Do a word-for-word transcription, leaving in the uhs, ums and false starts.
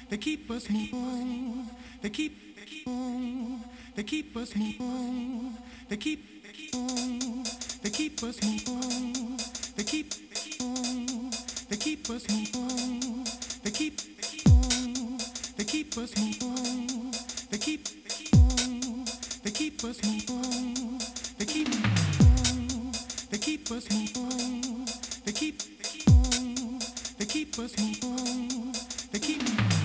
they keep us moving, they keep on, they keep us moving, they keep on, they keep us moving, they keep on, they keep us moving, they keep on, they keep us moving, they keep on, they keep us moving, they keep on, they keep us moving, they keep on, they keep us moving, they keep